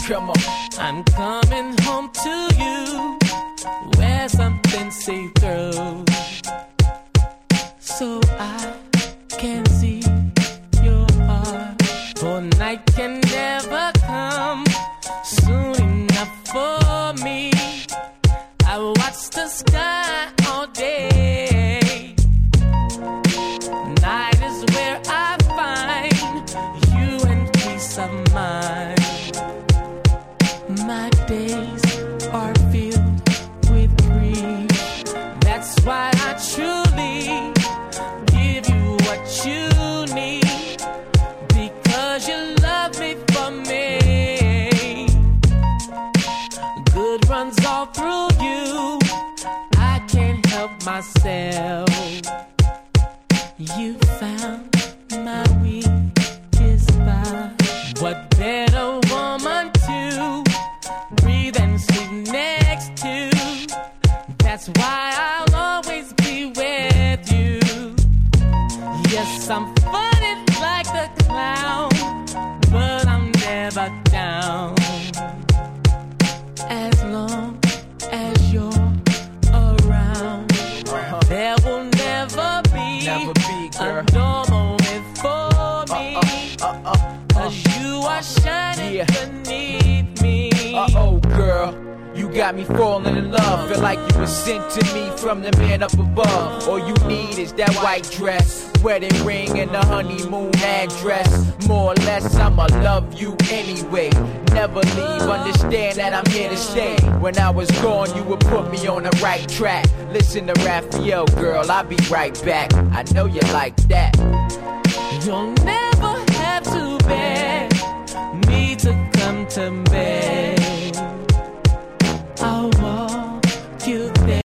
Come on. I'm coming home to you. Wear something see-through so I can see your heart. For night can never come soon enough for me. I watch the sky all day. Night is where I find you and peace of mind. My days are filled with grief. That's why I truly give you what you need, because you love me for me. Good runs all through you. I can't help myself. You found my weakest spot. What better woman to breathe and sleep next to? That's why I'll always be with you. Yes, I'm funny like a clown, but I'm never down. As long as you're around, there will never be a dull moment for me. 'Cause you are shining beneath me. Uh-oh, girl, you got me falling in love. Feel like you were sent to me from the man up above. All you need is that white dress, wedding ring, and the honeymoon address. More or less, I'ma love you anyway. Never leave, understand that I'm here to stay. When I was gone, you would put me on the right track. Listen to Raphael, girl, I'll be right back. I know you like that. You'll never have to beg me to come to bed.